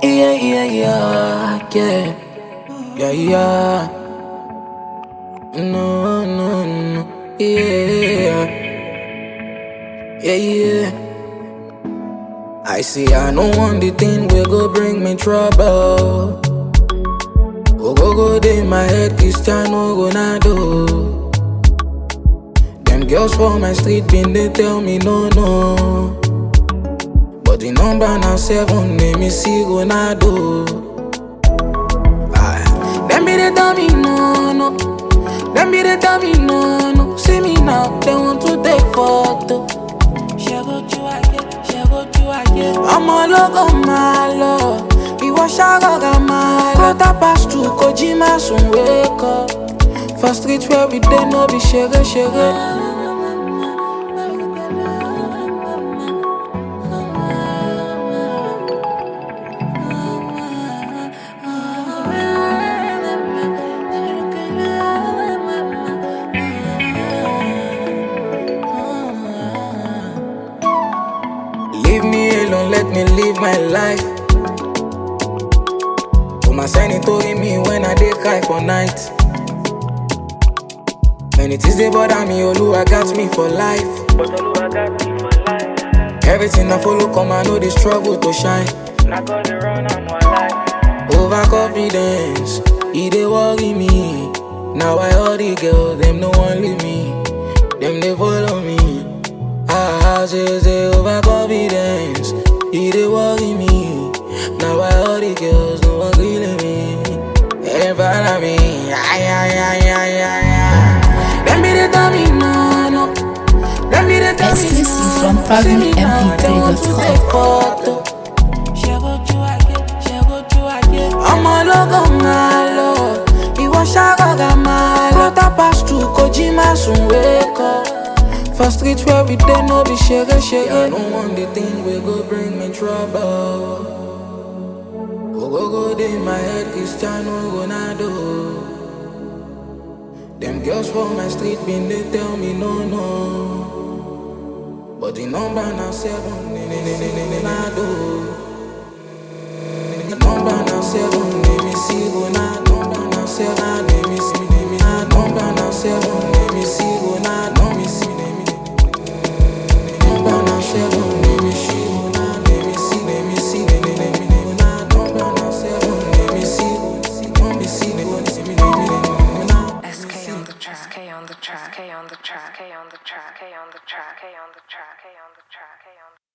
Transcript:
Yeah, yeah, yeah, yeah, yeah, yeah. No, no, no, yeah, yeah, yeah. I see, I know one the thing will go bring me trouble. Go day my head, Cristiano Ronaldo. Them girls for my street been they tell me no, no. But the number now 7, name me see Ronaldo. Them be they tell me no, no. Them be they tell me no, no. See me now, they want to take photo. I'm all over my love. Ìwọ ṣàrògà máa lọ. Quarter past 2, kò jí má sùn wake up. For street where we dey no be ṣeré ṣeré. Leave me alone, let me live my life. Put my sanity in me when I dey cry for night. Many things they bother me, Oluwa got me for life. But Oluwa got me for life. Everything I follow come, I know they struggle to shine. Not gonna run on my life. Overconfidence, it dey worry me. Now I all the girls, them no one leave me. Them they follow me. I say overconfidence, it dey worry me. Now I all the girls, no one leave me. They follow me, ay ay ay ay ay ay. Them be they tell me no no. Them be they tell me no. Exclusive from ProgramMP3.com. I'm all over my love. Ìwọ ṣàrògà máa lọ. Quarter past 2, kò jí má sùn wake up. For street where we dey no be ṣeré ṣeré. I don't want the thing will go bring me trouble. Go dey my head, Cristiano Ronaldo. Them girls for my street been they tell me no no. But the number now 7, Ronaldo. The number now 7, name me see Ronaldo. Number now 7, name me see, name me. Number now 7, name me see Ronaldo. Me see, name me. Number now 7, name me see Ronaldo. Name me see, name me see, name me, name me. Number now 7, name me see, name me see, name me see, name me. SK on the track, K on the track, K on the track, K on the track, K on the track, K on the track, K on the track, K on the track.